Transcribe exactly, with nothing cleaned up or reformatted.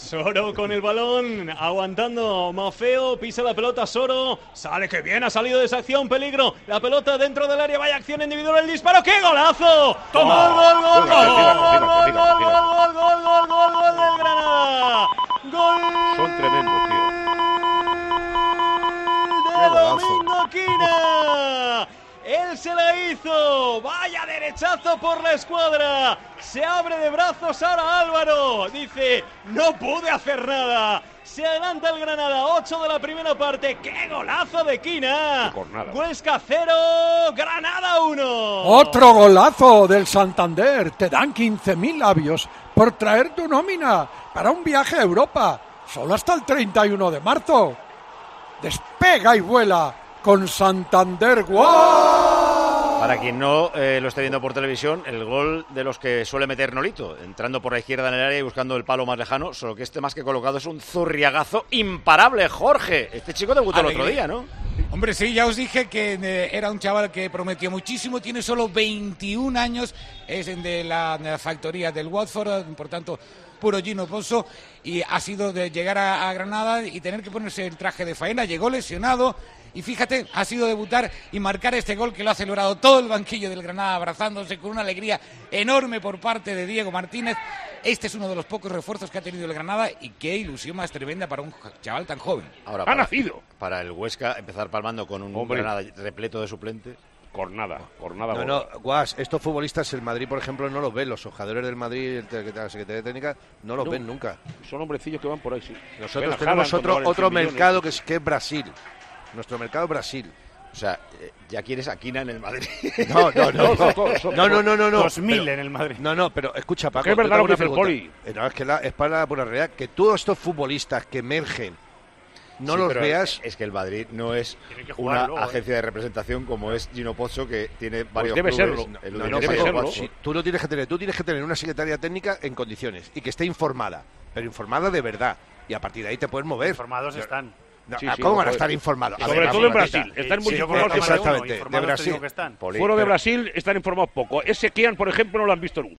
Soro con el balón, aguantando Maffeo, pisa la pelota Soro, sale que bien, ha salido de esa acción, peligro, la pelota dentro del área, vaya acción individual, el disparo, ¡qué golazo! ¡Toma! ¡Gol, gol, gol, Venga, gol, tira, gol, tira, gol, tira, gol, tira. gol, gol, gol, gol, gol del Granada! ¡Gol! Son tremendos, tío. ¡De Domingo Quina! Él se la hizo, vaya derechazo por la escuadra, se abre de brazos ahora Álvaro, dice, no pude hacer nada, se adelanta el Granada, ocho de la primera parte, ¡qué golazo de Quina! Huesca cero, Granada uno. Otro golazo del Santander, te dan quince mil labios por traer tu nómina para un viaje a Europa, solo hasta el treinta y uno de marzo. Despega y vuela con Santander. ¡Wow! Para quien no eh, lo esté viendo por televisión, el gol de los que suele meter Nolito, entrando por la izquierda en el área y buscando el palo más lejano, solo que este más que colocado es un zurriagazo imparable, Jorge. Este chico debutó el otro día, ¿no? Hombre, sí, ya os dije que eh, era un chaval que prometió muchísimo, tiene solo veintiún años, es de la, de la factoría del Watford, por tanto, puro Gino Pozzo, y ha sido de llegar a, a Granada y tener que ponerse el traje de faena, llegó lesionado, y fíjate, ha sido debutar y marcar este gol que lo ha celebrado todo el banquillo del Granada, abrazándose con una alegría enorme por parte de Diego Martínez. Este es uno de los pocos refuerzos que ha tenido el Granada y qué ilusión más tremenda para un chaval tan joven. Ahora, Ha para, nacido. Para el Huesca empezar palmando con un Hombre. Granada repleto de suplentes. Cornada, cornada. No, no, Guas, estos futbolistas, el Madrid, por ejemplo, no los ven. Los ojadores del Madrid, la Secretaría Técnica, no los No. ven nunca. Son hombrecillos que van por ahí, sí. Nosotros Ven a tenemos Haaland, otro cuando otro valen cien mercado millones. que es, que es Brasil. Nuestro mercado es Brasil. O sea, eh, ya quieres a Quina en el Madrid. No, no, no. No, son- son- No, no, no, no. no. dos mil Pero- en el Madrid. No, no, pero escucha, Paco. Que es yo verdad te lo hago que una dice el pregunta. Eh, No, es que la, es para la pura realidad. Que todos estos futbolistas que emergen no Sí, los pero veas. Es que el Madrid no es Tiene que jugar una luego, ¿eh? agencia de representación como es Gino Pozzo, que tiene varios debe clubes. serlo. El No, Udinese, no, debe Paco, serlo. si tú lo tienes que tener. Tú tienes que tener una secretaria técnica en condiciones y que esté informada, pero informada de verdad. Y a partir de ahí te puedes mover. Informados están. No, Sí, ah, sí, ¿Cómo no van a puede. estar informados? A Sobre ver, todo en vamos, Brasil. Marita. Están muy Sí, informados. exactamente, de Informados te Brasil. digo que están. Poli, Fuera de pero- Brasil están informados poco. Ese Kian, por ejemplo, no lo han visto nunca.